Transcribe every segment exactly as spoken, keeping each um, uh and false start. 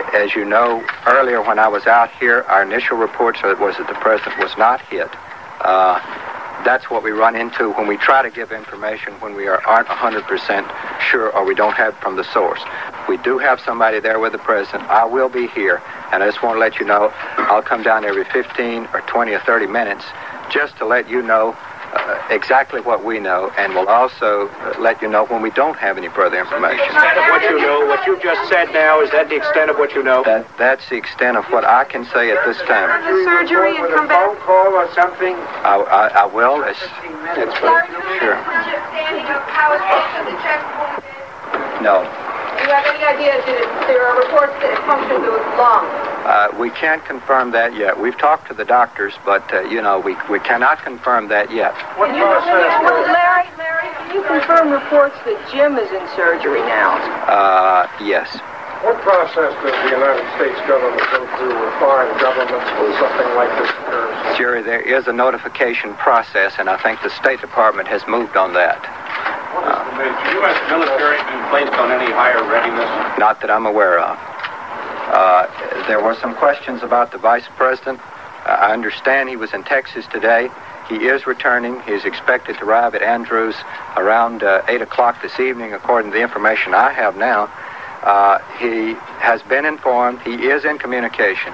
as you know, earlier when I was out here, our initial report was that the president was not hit. Uh, that's what we run into when we try to give information when we are, aren't one hundred percent sure or we don't have it from the source. We do have somebody there with the president. I will be here, and I just want to let you know I'll come down every fifteen or twenty or thirty minutes just to let you know Uh, exactly what we know, and we'll also uh, let you know when we don't have any further information. The extent of what you know, what you just said now, is that the extent of what you know? That That's the extent of what I can say at this time. The surgery and come back? Phone call or something? I, I, I will. It's, it's sure. No. Do you have any idea, did it, there are reports that it functioned to its lungs? Uh, we can't confirm that yet. We've talked to the doctors, but, uh, you know, we, we cannot confirm that yet. What you, Larry, Larry, can you confirm reports that Jim is in surgery now? Uh, yes. What process does the United States government go through with foreign governments when something like this occurs? Jerry, there is a notification process, and I think the State Department has moved on that. What is the U S military been placed on any higher readiness? Not that I'm aware of. Uh, there were some questions about the Vice President. Uh, I understand he was in Texas today. He is returning. He's expected to arrive at Andrews around uh, eight o'clock this evening, according to the information I have now. Uh, he has been informed. He is in communication.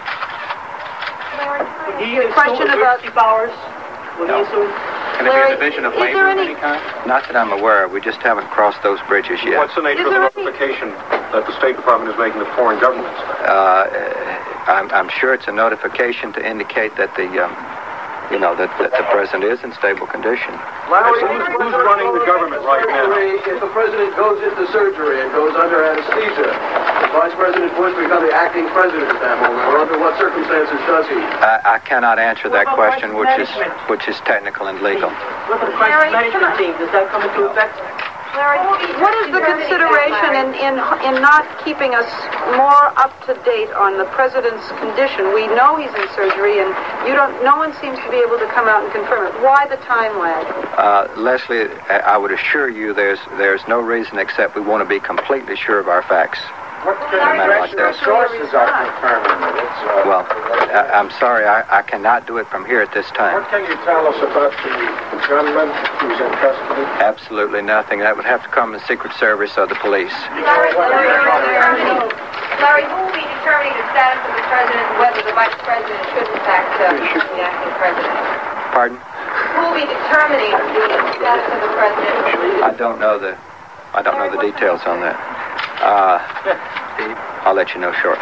He a question about powers? No. Can it be a division of labor of any kind? Not that I'm aware of. We just haven't crossed those bridges yet. What's the nature of the notification that the State Department is making to foreign governments? Uh, I'm, I'm sure it's a notification to indicate that the, um, you know, that, that the president is in stable condition. Larry, who's, who's running the government right now? If the president goes into surgery and goes under anesthesia, the Vice President Bush become the acting president at that moment, or under what circumstances does he? I, I cannot answer that question, which is which is technical and legal. What about the crisis management team? Does that come into effect? Larry, what is the consideration in, in in not keeping us more up to date on the president's condition? We know he's in surgery, and you don't. No one seems to be able to come out and confirm it. Why the time lag? Uh, Leslie, I would assure you, there's there's no reason except we want to be completely sure of our facts. What congressional sources are confirming it? It's, uh, well, I, I'm sorry, I, I cannot do it from here at this time. What can you tell us about the gunman who's in custody? Absolutely nothing. That would have to come from the Secret Service or the police. Larry, Larry, Larry, Larry, who will be determining the status of the president and whether the vice president should, in fact, uh, become the acting president? Pardon? Who will be determining the status of the president? I don't know the, I don't know the details on that. Uh, I'll let you know shortly.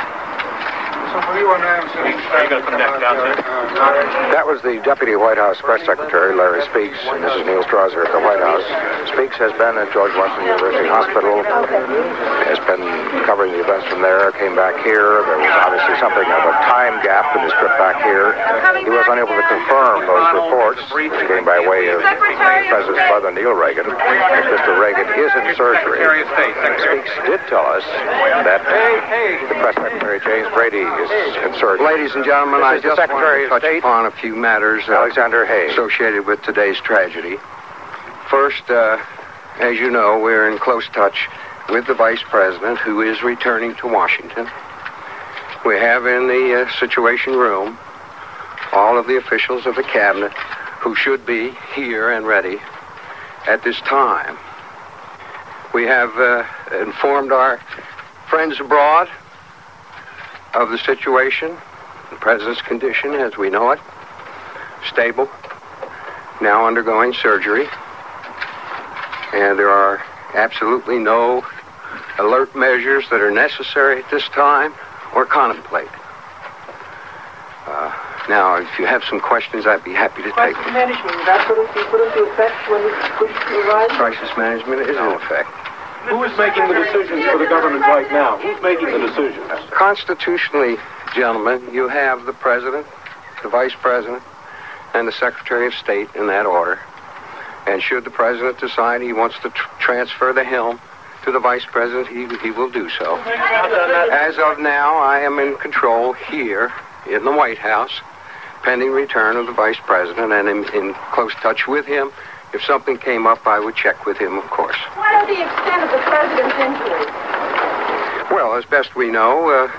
That was the Deputy White House Press Secretary, Larry Speakes, and this is Neil Strasser at the White House. Speakes has been at George Washington University Hospital, has been covering the events from there, came back here. There was obviously something of a time gap in his trip back here. He was unable to confirm those reports, which came by way of President's brother, Neil Reagan, that Mister Reagan is in surgery. Speakes did tell us that the Press Secretary, James Brady, is concerned. Ladies and gentlemen, I just want to touch State, upon a few matters uh, Alexander Hayes. associated with today's tragedy. First, uh, as you know, we're in close touch with the Vice President, who is returning to Washington. We have in the uh, Situation Room all of the officials of the Cabinet who should be here and ready at this time. We have uh, informed our friends abroad of the situation, the President's condition as we know it, stable, now undergoing surgery, and there are absolutely no alert measures that are necessary at this time or contemplated. Uh, now, if you have some questions, I'd be happy to take Crisis them. management, is that going to be put into effect when the push arrives? Crisis management is in effect. Who is making the decisions for the government right now? Who's making the decisions? Constitutionally, gentlemen, you have the President, the Vice President, and the Secretary of State in that order. And should the President decide he wants to tr- transfer the helm to the Vice President, he, he will do so. As of now, I am in control here in the White House, pending return of the Vice President, and in, in close touch with him. If something came up, I would check with him, of course. What are the extent of the president's injuries? Well, as best we know, uh,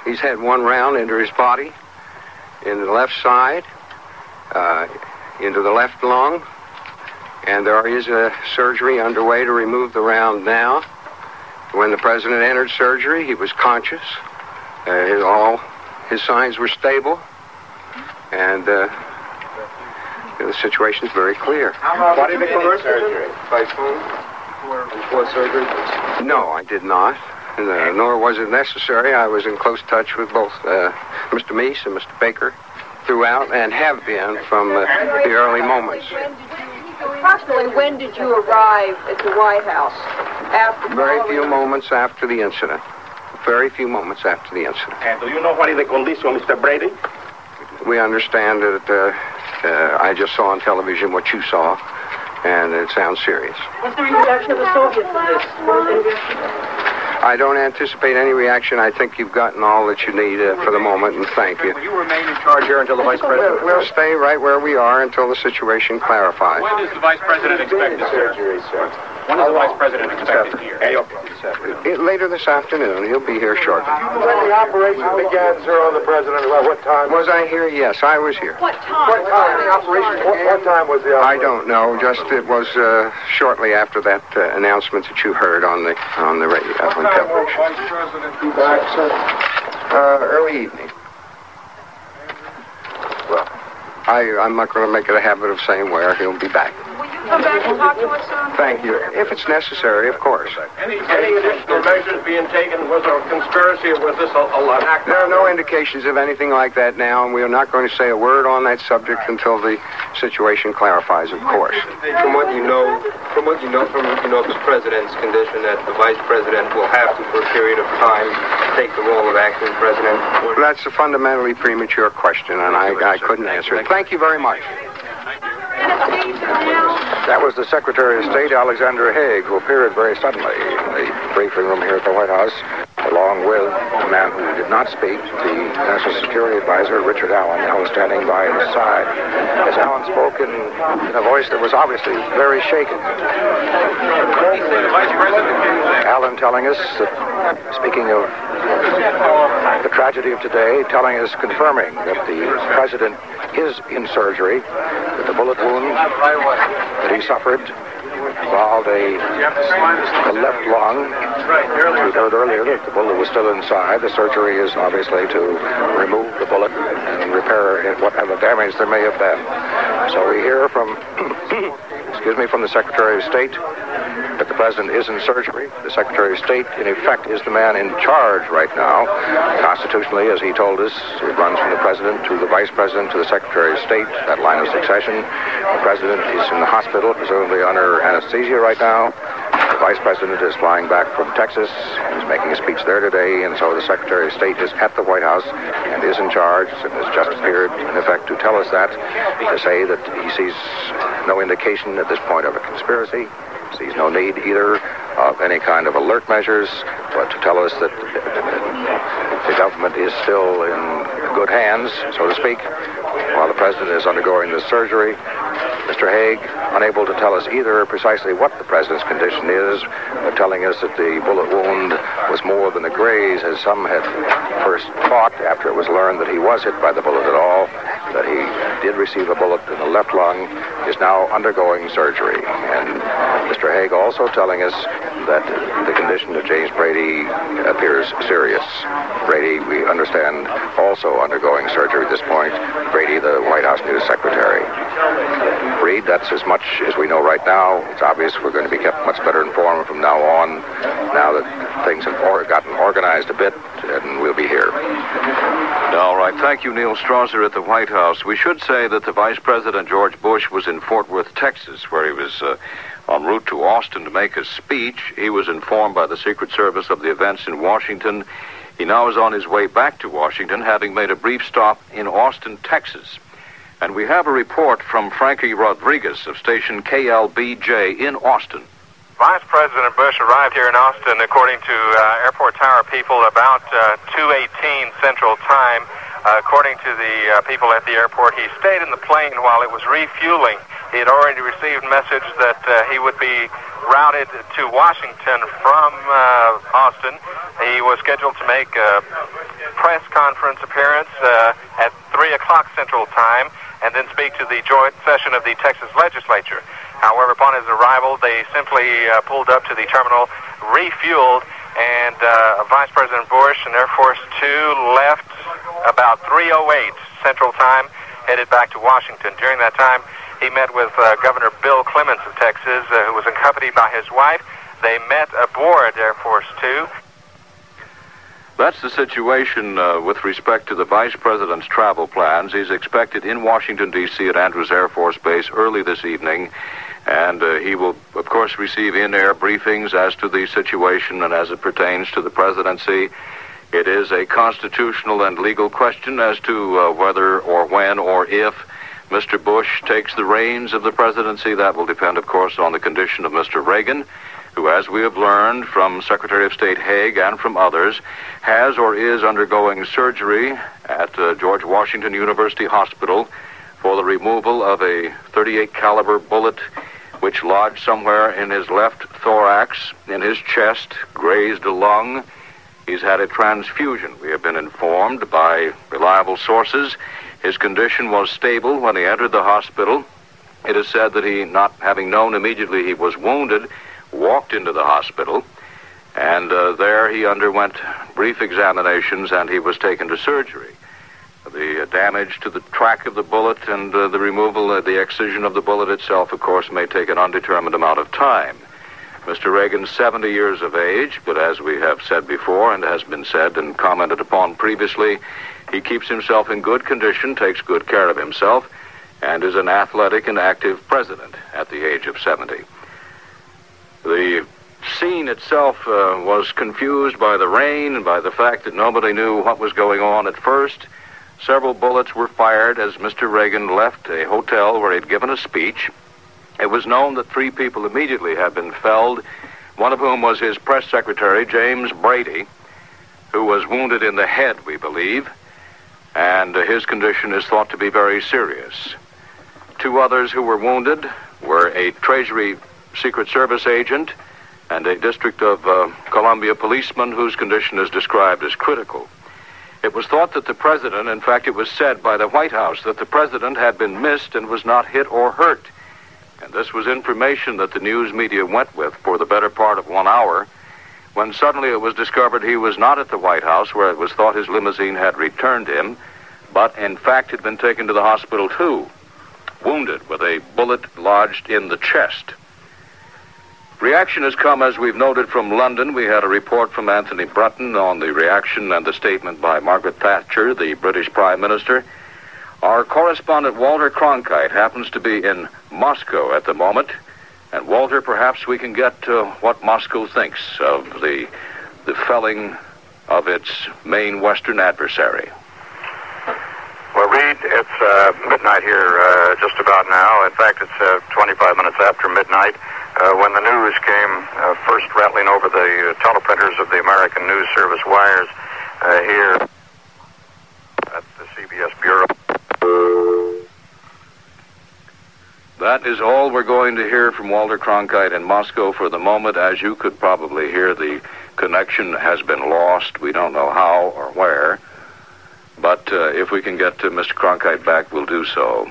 he's had one round into his body, in the left side, uh, into the left lung, and there is a surgery underway to remove the round now. When the president entered surgery, he was conscious. Uh, his, all his signs were stable, and uh, the situation is very clear. Why did they convert surgery? By phone? Before surgery? No, I did not. Uh, nor was it necessary. I was in close touch with both uh, Mister Meese and Mister Baker throughout, and have been from uh, the early moments. Approximately when did you arrive at the White House? After Very few moments after the incident. Very few moments after the incident. And do you know what is the condition, Mister Brady? We understand that uh, uh, I just saw on television what you saw, and it sounds serious. What's the reaction of the Soviets to this? What is the reaction? I don't anticipate any reaction. I think you've gotten all that you need uh, for the moment, and thank you. Will you remain in charge here until the Vice President? We'll stay right where we are until the situation clarifies. When does the Vice President expect this surgery, sir? When does the Vice President expect it here? It, later this afternoon. He'll be here shortly. When the operation began, sir, on the president, about what time? Was I here? Yes, I was here. What time? What time? The operation? What, what time was the I operation? don't know. Just it was uh, shortly after that uh, announcement that you heard on the on the radio on television. Vice President be back, sir? Uh, early evening. Well, I I'm not going to make it a habit of saying where. He'll be back. Will you come back and talk to us soon? Thank you. If it's necessary, of course. Any, any additional measures being taken? Was there a conspiracy or was this a, a, an act? There are no indications of anything like that now, and we are not going to say a word on that subject until the situation clarifies, of course. From what you know, from what you know from you know of the president's condition, that the vice president will have to, for a period of time, take the role of acting president. That's a fundamentally premature question, and I, I couldn't answer it. Thank you very much. That was the Secretary of State, Alexander Haig, who appeared very suddenly in the briefing room here at the White House, along with the man who did not speak, the National Security Advisor, Richard Allen, who was standing by his side. As Allen spoke in, in a voice that was obviously very shaken. Allen telling us, that, speaking of the tragedy of today, telling us, confirming that the president is in surgery, that the bullet wound that he suffered involved a the left lung. We heard earlier that the bullet was still inside. The surgery is obviously to remove the bullet and repair it, whatever damage there may have been. So we hear from, excuse me, from the Secretary of State that the president is in surgery. The Secretary of State, in effect, is the man in charge right now. Constitutionally, as he told us, it runs from the president to the vice president to the Secretary of State, that line of succession. The president is in the hospital, presumably under anesthesia right now. The vice president is flying back from Texas. He's making a speech there today, and so the Secretary of State is at the White House and is in charge and has just appeared, in effect, to tell us that, to say that he sees no indication at this point of a conspiracy. Sees no need either of any kind of alert measures, but to tell us that the government is still in good hands, so to speak, while the president is undergoing this surgery. Mister Haig, unable to tell us either precisely what the president's condition is, but telling us that the bullet wound was more than a graze, as some had first thought after it was learned that he was hit by the bullet at all, that he did receive a bullet in the left lung, is now undergoing surgery. And Mister Haig also telling us that the condition of James Brady appears serious. Brady, we understand, also undergoing surgery at this point. Brady, the White House News Secretary. Reed, that's as much as we know right now. It's obvious we're going to be kept much better informed from now on, now that things have or- gotten organized a bit, and we'll be here. All right. Thank you, Neil Strasser at the White House. We should say that the Vice President, George Bush, was in Fort Worth, Texas, where he was uh, en route to Austin to make his speech. He was informed by the Secret Service of the events in Washington. He now is on his way back to Washington, having made a brief stop in Austin, Texas. And we have a report from Frankie Rodriguez of station K L B J in Austin. Vice President Bush arrived here in Austin, according to uh, Airport Tower people, about uh, two eighteen Central Time. Uh, according to the uh, people at the airport, he stayed in the plane while it was refueling He had already received message that uh, he would be routed to Washington from uh, Austin. He was scheduled to make a press conference appearance uh, at three o'clock Central Time and then speak to the joint session of the Texas legislature. However, upon his arrival, they simply uh, pulled up to the terminal, refueled, and uh, Vice President Bush and Air Force Two left about three oh eight Central Time, headed back to Washington. During that time, he met with uh, Governor Bill Clements of Texas, uh, who was accompanied by his wife. They met aboard Air Force Two. That's the situation uh, with respect to the Vice President's travel plans. He's expected in Washington, D C at Andrews Air Force Base early this evening, and uh, he will, of course, receive in-air briefings as to the situation and as it pertains to the presidency. It is a constitutional and legal question as to uh, whether or when or if Mister Bush takes the reins of the presidency. That will depend, of course, on the condition of Mister Reagan, who, as we have learned from Secretary of State Haig and from others, has or is undergoing surgery at uh, George Washington University Hospital for the removal of a thirty-eight caliber bullet which lodged somewhere in his left thorax, in his chest, grazed a lung. He's had a transfusion, we have been informed by reliable sources. His condition was stable when he entered the hospital. It is said that he, not having known immediately he was wounded, walked into the hospital, and uh, there he underwent brief examinations and he was taken to surgery. The uh, damage to the track of the bullet and uh, the removal of the excision of the bullet itself, of course, may take an undetermined amount of time. Mister Reagan's seventy years of age, but as we have said before and has been said and commented upon previously, he keeps himself in good condition, takes good care of himself, and is an athletic and active president at the age of seventy. The scene itself uh, was confused by the rain and by the fact that nobody knew what was going on at first. Several bullets were fired as Mister Reagan left a hotel where he'd given a speech. It was known that three people immediately had been felled, one of whom was his press secretary, James Brady, who was wounded in the head, we believe, and uh, his condition is thought to be very serious. Two others who were wounded were a Treasury Secret Service agent and a District of uh, Columbia policeman whose condition is described as critical. It was thought that the president, in fact, it was said by the White House that the president had been missed and was not hit or hurt. And this was information that the news media went with for the better part of one hour, when suddenly it was discovered he was not at the White House, where it was thought his limousine had returned him, but in fact had been taken to the hospital too, wounded with a bullet lodged in the chest. Reaction has come, as we've noted, from London. We had a report from Anthony Brutton on the reaction and the statement by Margaret Thatcher, the British Prime Minister. Our correspondent, Walter Cronkite, happens to be in Moscow at the moment. And Walter, perhaps we can get to what Moscow thinks of the, the felling of its main Western adversary. Well, Reed, it's uh, midnight here uh, just about now. In fact, it's uh, twenty-five minutes after midnight. Uh, when the news came uh, first rattling over the uh, teleprinters of the American News Service wires uh, here at the C B S Bureau. That is all we're going to hear from Walter Cronkite in Moscow for the moment. As you could probably hear, the connection has been lost. We don't know how or where. But uh, if we can get to Mister Cronkite back, we'll do so.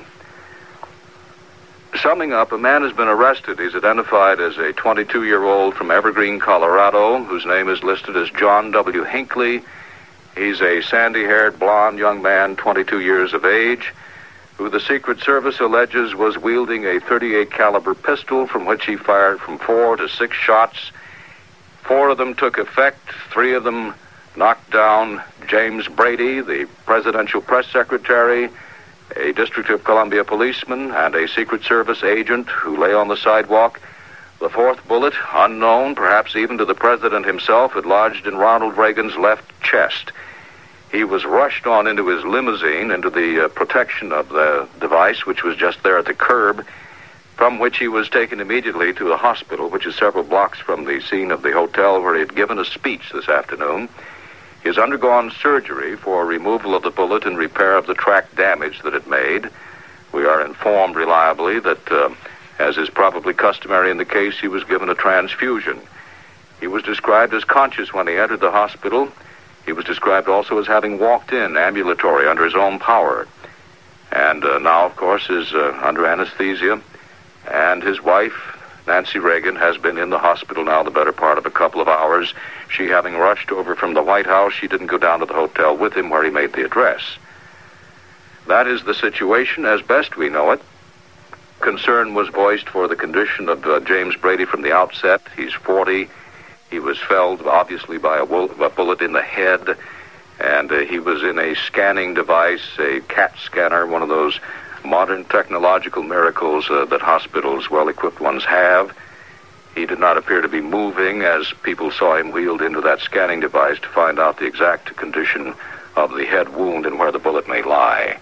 Summing up, a man has been arrested. He's identified as a twenty-two-year-old from Evergreen, Colorado, whose name is listed as John W. Hinckley. He's a sandy-haired, blond young man, twenty-two years of age, who the Secret Service alleges was wielding a thirty-eight caliber pistol from which he fired from four to six shots. Four of them took effect. Three of them knocked down James Brady, the presidential press secretary, a District of Columbia policeman, and a Secret Service agent who lay on the sidewalk. The fourth bullet, unknown, perhaps even to the president himself, had lodged in Ronald Reagan's left chest. He was rushed on into his limousine, into the uh, protection of the device, which was just there at the curb, from which he was taken immediately to the hospital, which is several blocks from the scene of the hotel where he had given a speech this afternoon. He has undergone surgery for removal of the bullet and repair of the track damage that it made. We are informed reliably that, uh, as is probably customary in the case, he was given a transfusion. He was described as conscious when he entered the hospital. He was described also as having walked in ambulatory under his own power. And uh, now, of course, is uh, under anesthesia. And his wife, Nancy Reagan, has been in the hospital now the better part of a couple of hours. She having rushed over from the White House, she didn't go down to the hotel with him where he made the address. That is the situation as best we know it. Concern was voiced for the condition of uh, James Brady from the outset. He's forty. He was felled, obviously, by a, wo- a bullet in the head, and uh, he was in a scanning device, a CAT scanner, one of those modern technological miracles uh, that hospitals, well-equipped ones, have. He did not appear to be moving as people saw him wheeled into that scanning device to find out the exact condition of the head wound and where the bullet may lie.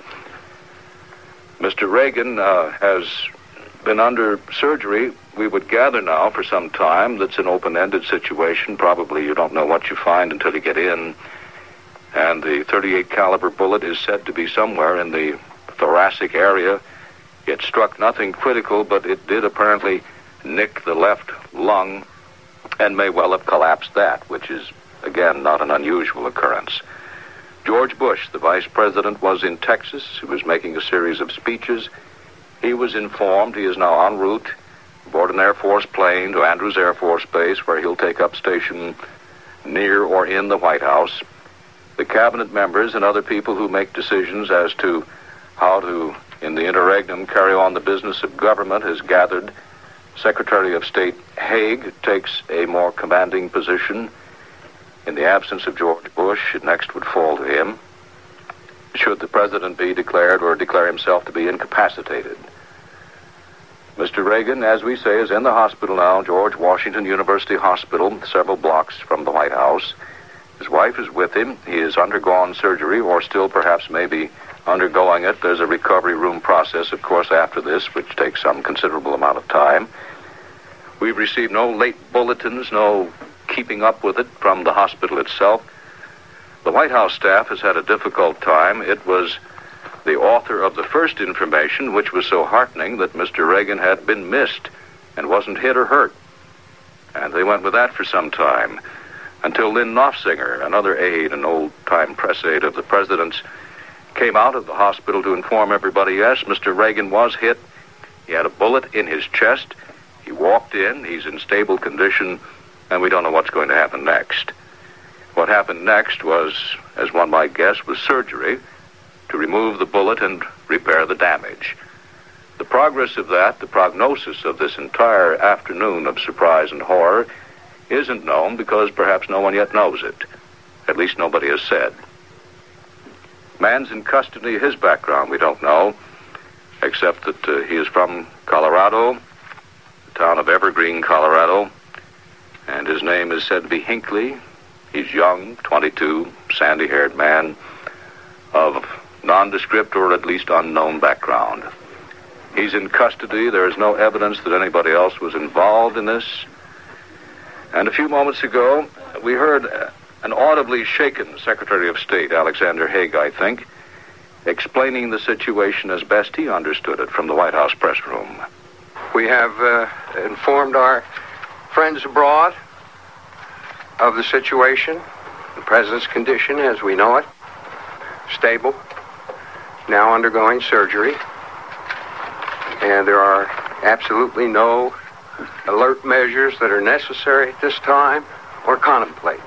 Mister Reagan uh, has been under surgery, we would gather now, for some time. That's an open-ended situation. Probably you don't know what you find until you get in. And the thirty-eight caliber bullet is said to be somewhere in the thoracic area. It struck nothing critical, but it did apparently nick the left lung and may well have collapsed that, which is, again, not an unusual occurrence. George Bush, the vice president, was in Texas. He was making a series of speeches. He was informed he is now en route aboard an Air Force plane to Andrews Air Force Base, where he'll take up station near or in the White House. The cabinet members and other people who make decisions as to how to, in the interregnum, carry on the business of government has gathered. Secretary of State Haig takes a more commanding position. In the absence of George Bush, it next would fall to him, should the president be declared or declare himself to be incapacitated. Mister Reagan, as we say, is in the hospital now, George Washington University Hospital, several blocks from the White House. His wife is with him. He has undergone surgery, or still perhaps maybe undergoing it. There's a recovery room process, of course, after this, which takes some considerable amount of time. We've received no late bulletins, no keeping up with it from the hospital itself. The White House staff has had a difficult time. It was the author of the first information, which was so heartening, that Mister Reagan had been missed and wasn't hit or hurt. And they went with that for some time, until Lynn Nofsinger, another aide, an old-time press aide of the president's, came out of the hospital to inform everybody, yes, Mister Reagan was hit. He had a bullet in his chest. He walked in. He's in stable condition, and we don't know what's going to happen next. What happened next was, as one might guess, was surgery to remove the bullet and repair the damage. The progress of that, the prognosis of this entire afternoon of surprise and horror, isn't known because perhaps no one yet knows it. At least nobody has said. Man's in custody. His background we don't know, except that uh, he is from Colorado, the town of Evergreen, Colorado, and his name is said to be Hinckley. He's young, twenty-two, sandy-haired man of nondescript or at least unknown background. He's in custody. There is no evidence that anybody else was involved in this. And a few moments ago, we heard an audibly shaken Secretary of State, Alexander Haig, I think, explaining the situation as best he understood it from the White House press room. We have uh, informed our friends abroad of the situation, the president's condition as we know it, stable, now undergoing surgery, and there are absolutely no alert measures that are necessary at this time or contemplated.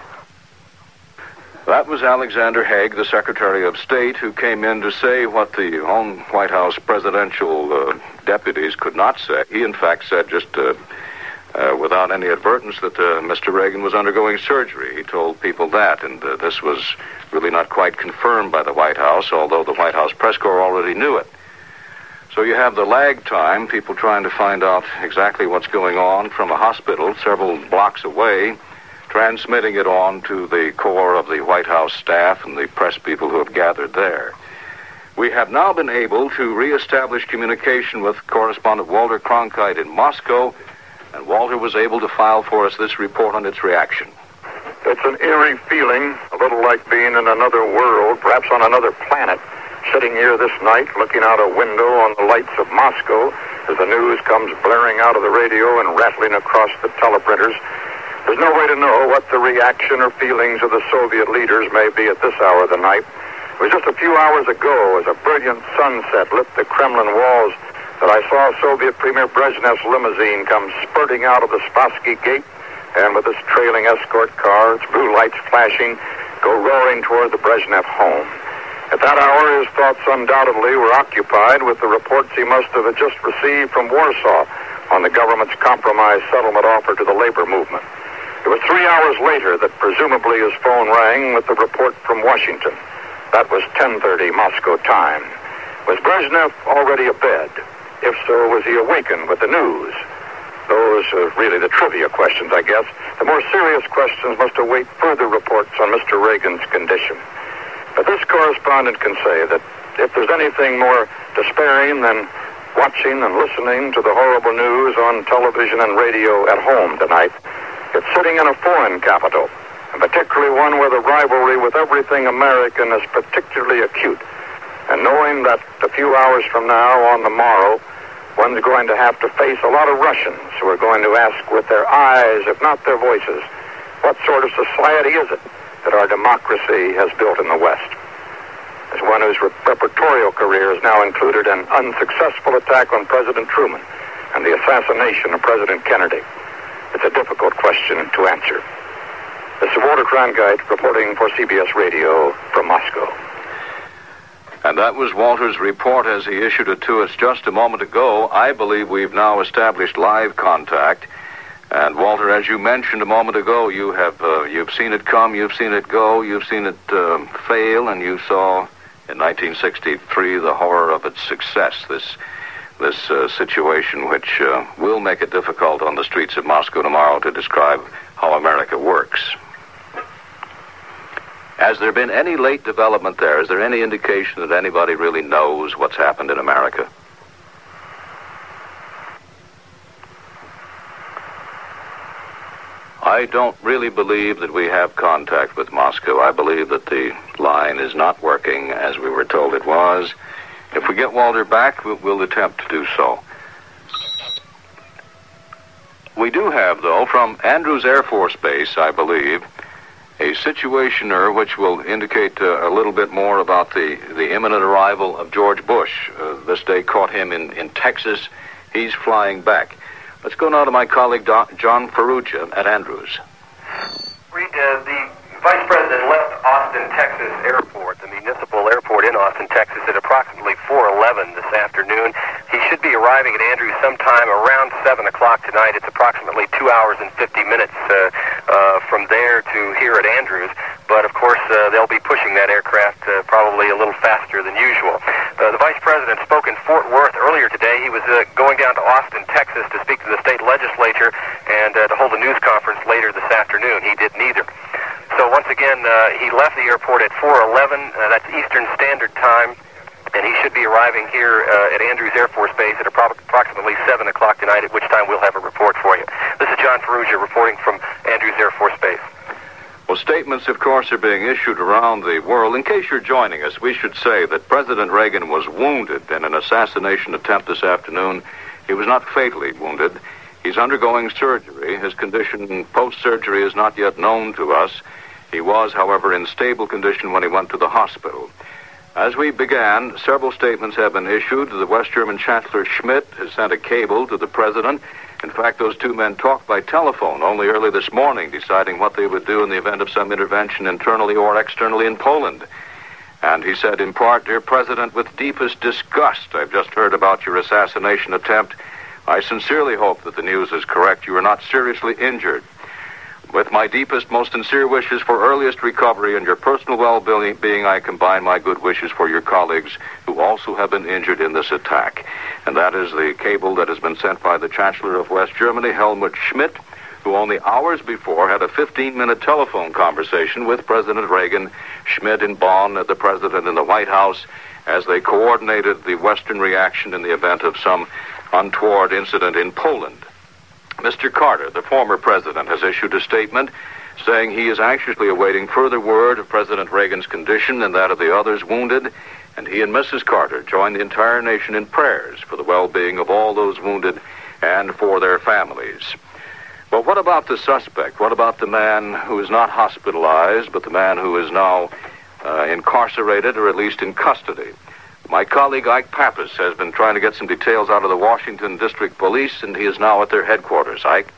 That was Alexander Haig, the Secretary of State, who came in to say what the own White House presidential uh, deputies could not say. He, in fact, said just uh, uh, without any advertence that uh, Mister Reagan was undergoing surgery. He told people that, and uh, this was really not quite confirmed by the White House, although the White House press corps already knew it. So you have the lag time, people trying to find out exactly what's going on from a hospital several blocks away, transmitting it on to the core of the White House staff and the press people who have gathered there. We have now been able to reestablish communication with correspondent Walter Cronkite in Moscow, and Walter was able to file for us this report on its reaction. It's an eerie feeling, a little like being in another world, perhaps on another planet. sitting here this night looking out a window on the lights of Moscow as the news comes blaring out of the radio and rattling across the teleprinters. There's no way to know what the reaction or feelings of the Soviet leaders may be at this hour of the night. It was just a few hours ago, as a brilliant sunset lit the Kremlin walls, that I saw Soviet Premier Brezhnev's limousine come spurting out of the Spassky Gate, and with its trailing escort car, its blue lights flashing, go roaring toward the Brezhnev home. At that hour, his thoughts undoubtedly were occupied with the reports he must have just received from Warsaw on the government's compromise settlement offer to the labor movement. It was three hours later that presumably his phone rang with the report from Washington. That was ten thirty Moscow time. Was Brezhnev already abed? If so, was he awakened with the news? Those are really the trivia questions, I guess. The more serious questions must await further reports on Mister Reagan's condition. But this correspondent can say that if there's anything more despairing than watching and listening to the horrible news on television and radio at home tonight, it's sitting in a foreign capital, and particularly one where the rivalry with everything American is particularly acute, and knowing that a few hours from now, on the morrow, one's going to have to face a lot of Russians who are going to ask with their eyes, if not their voices, what sort of society is it that our democracy has built in the West? As one whose repertorial career is now included an unsuccessful attack on President Truman and the assassination of President Kennedy, it's a difficult question to answer. This is Walter Cronkite reporting for C B S Radio from Moscow. And that was Walter's report as he issued it to us just a moment ago. I believe we've now established live contact. And Walter, as you mentioned a moment ago, you have uh, you've seen it come, you've seen it go, you've seen it uh, fail, and you saw in nineteen sixty-three the horror of its success. This this uh, situation, which uh, will make it difficult on the streets of Moscow tomorrow to describe how America works. Has there been any late development there? Is there any indication that anybody really knows what's happened in America? I don't really believe that we have contact with Moscow. I believe that the line is not working as we were told it was. If we get Walter back, we'll attempt to do so. We do have, though, from Andrews Air Force Base, I believe, a situationer which will indicate uh, a little bit more about the, the imminent arrival of George Bush. Uh, this day caught him in, in Texas. He's flying back. Let's go now to my colleague, Don, John Ferrugia at Andrews. Reed, uh, the Vice President left Austin, Texas airport, the municipal airport in Austin, Texas, at approximately four eleven this afternoon. He should be arriving at Andrews sometime around seven o'clock tonight. It's approximately two hours and fifty minutes uh, uh, from there to here at Andrews. But, of course, uh, they'll be pushing that aircraft uh, probably a little faster than usual. Uh, the Vice President spoke in Fort Worth earlier today. He was uh, going down to Austin, Texas to speak to the state legislature and uh, to hold a news conference later this afternoon. He did neither. So once again, uh, he left the airport at four eleven. Uh, that's Eastern Standard Time. And he should be arriving here uh, at Andrews Air Force Base at appro- approximately seven o'clock tonight, at which time we'll have a report for you. This is John Ferrugia reporting from Andrews Air Force Base. Well, statements, of course, are being issued around the world. In case you're joining us, we should say that President Reagan was wounded in an assassination attempt this afternoon. He was not fatally wounded. He's undergoing surgery. His condition post-surgery is not yet known to us. He was, however, in stable condition when he went to the hospital. As we began, several statements have been issued. The West German Chancellor Schmidt has sent a cable to the president. In fact, those two men talked by telephone only early this morning, deciding what they would do in the event of some intervention internally or externally in Poland. And he said, in part, "Dear President, with deepest disgust, I've just heard about your assassination attempt. I sincerely hope that the news is correct. You are not seriously injured. With my deepest, most sincere wishes for earliest recovery and your personal well-being, I combine my good wishes for your colleagues who also have been injured in this attack." And that is the cable that has been sent by the Chancellor of West Germany, Helmut Schmidt, who only hours before had a fifteen-minute telephone conversation with President Reagan, Schmidt in Bonn, the President in the White House, as they coordinated the Western reaction in the event of some untoward incident in Poland. Mister Carter, the former president, has issued a statement saying he is anxiously awaiting further word of President Reagan's condition and that of the others wounded. and he and Missus Carter joined the entire nation in prayers for the well-being of all those wounded and for their families. But what about the suspect? What about the man who is not hospitalized, but the man who is now uh, incarcerated or at least in custody? My colleague Ike Pappas has been trying to get some details out of the Washington District Police, and he is now at their headquarters. Ike?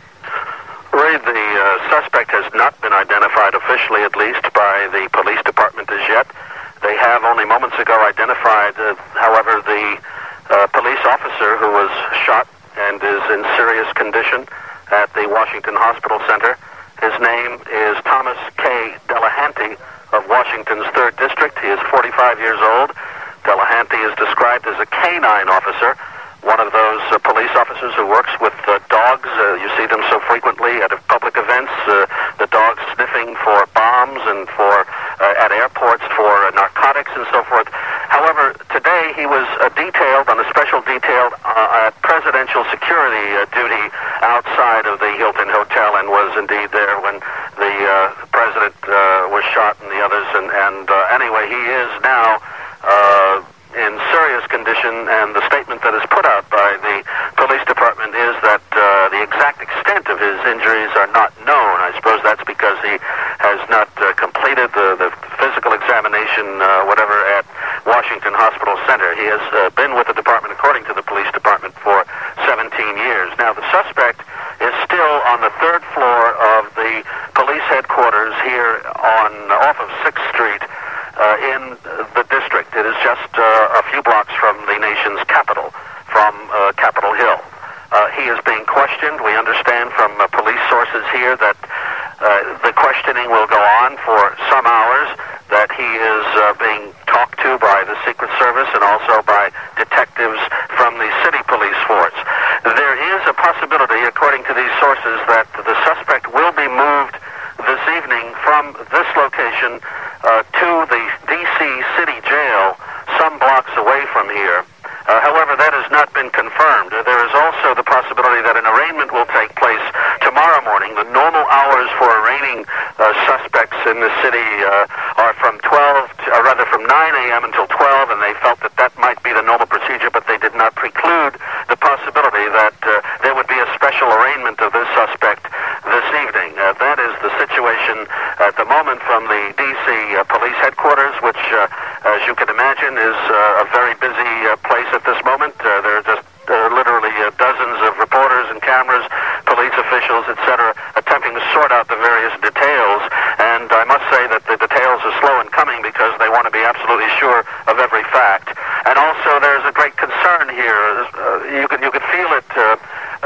Ray, the uh, suspect has not been identified officially, at least, by the police department as yet. They have only moments ago identified, uh, however, the uh, police officer who was shot and is in serious condition at the Washington Hospital Center. His name is Thomas K. Delahanty of Washington's third District. He is forty-five years old. Delahanty is described as a canine officer, one of those uh, police officers who works with uh, dogs. Uh, you see them so frequently at public events, uh, the dogs sniffing for bombs and for uh, at airports for uh, narcotics and so forth. However, today he was uh, detailed on a special detail uh, at presidential security uh, duty outside of the Hilton Hotel, and was indeed there when the uh, president uh, was shot and the others. And, and uh, anyway, he is now Uh, in serious condition, and the statement that is put out by the police department is that uh, the exact extent of his injuries are not known. I suppose that's because he has not uh, completed the, the physical examination, uh, whatever, at Washington Hospital Center. He has uh, been with the department, according to the police department, for seventeen years. Now, the suspect is still on the third floor of the police headquarters here on off of sixth Street, Uh, in the district. It is just uh, a few blocks from the nation's capital, from uh, Capitol Hill. Uh, he is being questioned. We understand from uh, police sources here that uh, the questioning will go on for some hours, that he is uh, being talked to by the Secret Service and also by detectives from the city police force. There is a possibility, according to these sources, that the suspect will be moved this evening from this location uh, to the D C City Jail, some blocks away from here. Uh, however, that has not been confirmed. There is also the possibility that an arraignment will take place tomorrow morning. The normal hours for arraigning uh, suspects in the city uh, are from twelve, to, or rather from nine a.m. until twelve, and they felt that that might be the normal procedure, but they did not preclude the possibility that uh, there would be a special arraignment of this suspect this evening. Uh, that is the situation at the moment from the D C uh, police headquarters, which, uh, as you can imagine, is uh, a very busy uh, place at this moment. Uh, there are just uh, literally uh, dozens of reporters and cameras, police officials, et cetera, attempting to sort out the various details. And I must say that the details are slow in coming because they want to be absolutely sure of every fact. And also, there's a great concern here. Uh, you can you can feel it uh,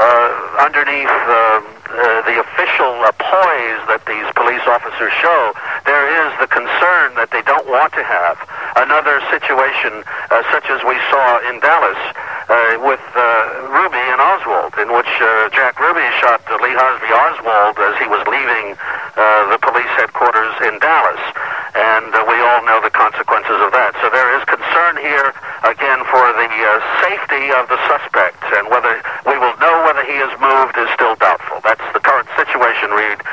uh, underneath uh, uh, the official uh, poise that these police officers show. There is the concern that they don't want to have another situation uh, such as we saw in Dallas uh, with uh, Ruby and Oswald, in which uh, Jack Ruby shot uh, Lee Harvey Oswald as he was leaving uh, the police headquarters in Dallas. And uh, we all know the consequences of that. So there is concern here, again, for the uh, safety of the suspect, and whether we will know whether he is moved is still doubtful. That's the current situation, Reed,